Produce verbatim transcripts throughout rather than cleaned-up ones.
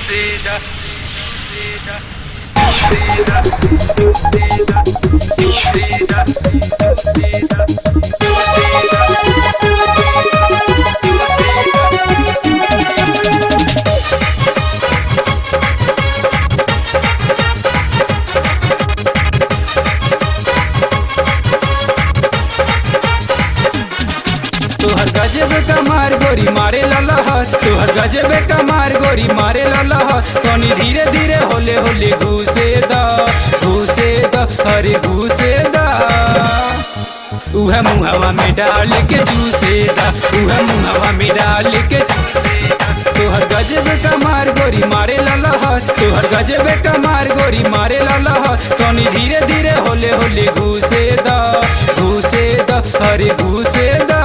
तोहर गजब कमार गोरी मारे ललहर, तोहर गजब कमार गोरी मारे ललहर। तनी धीरे धीरे होले होले घुसे दा घुसे दा अरे घुसे दा। उह मुहवा में डाल के चूसे दा उह मुहवा में डाल के चूसे दा। तोहर गजब कमार गोरी मारे ललहर, तोहर गजब कमार गोरी मारे ललहर। तनी धीरे धीरे होले होले घुसे दा घुसे दा अरे घुसे दा।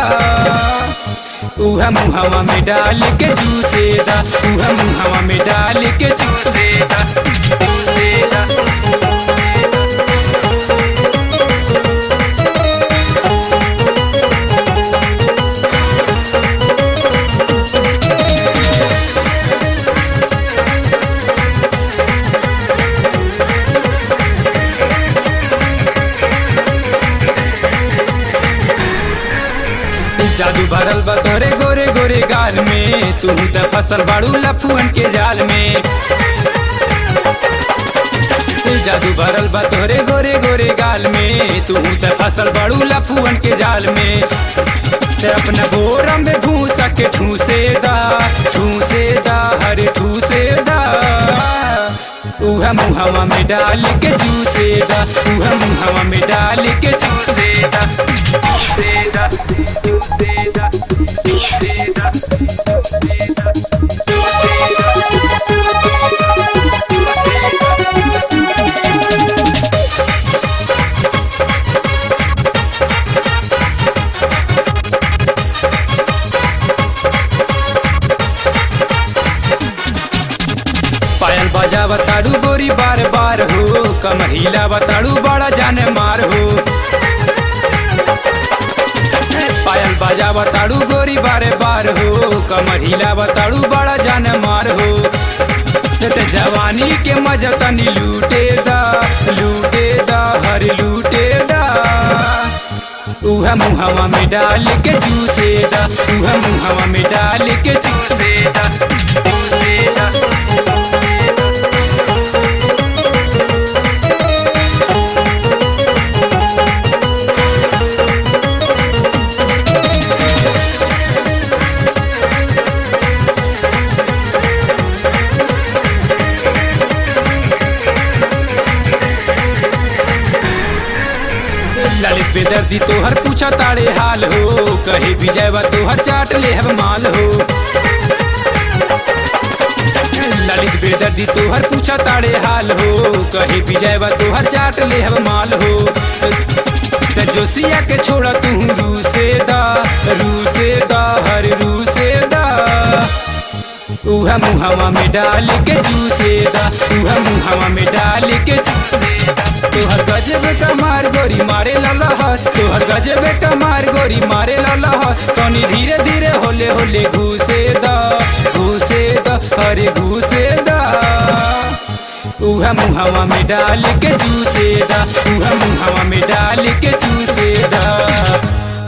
उह मुहवा में डाल के चूसे दा उह मुहवा में डाल के चूसे दा चूसे दा। जादू भरल बा तोरे गोरे गोरे गाल में, तू त फसल बाड़ू लफुअन के जाल में। जादू भरल बा तोरे गोरे गोरे गाल में, तू त फसल बाड़ू लफुअन के जाल में। ते अपना बोरा में भूसा के ठूसे दा ठूसे दा हरे ठूसे दा। उह मुहवा में डाल के चूसे दा उह मुहवा में डाल के चूसे दा चूसे दा चूसे दा चूसे दा चूसे दा। पायल बजा बताड़ू गोरी बार बार हो, कमहिला बताड़ू बड़ा जाने मार हो। पायल बजा बताड़ू गोरी बारे बार हो, कमहिला बताड़ू बड़ा जाने मार हो। ते जवानी के मजा तनी लूटे दा लूटे दा हर लूटे दा। उह मुहवा में डाल के चूसे दा उह मुहवा में डाल के चूसे दा चूसे दा। ललित बेदर्दी तोहर पूछा ताड़े हाल हो, कहे विजय बा तोहर चाट ले हब माल हो। ललित बेदर्दी तोहर पूछा ताड़े हाल हो, कहे विजय बा तोहर चाट ले हब माल हो। ते जोशिया के छोड़ा तू रूसे दा रूसे दा हर रूसे दा। उह मुहवा में डाल के चूसे दा उह मुहवा में डाल के चूसे दा। तोहर गजब कमार गोरी मारे ललहर, तोहर गजब कमार गोरी मारे ललहर। तनी धीरे धीरे होले होले घुसे दा घुसे दा अरे घुसे दा। उह मुहवा में डाल के चूसे दा उह मुहवा में डाल के चूसे दा।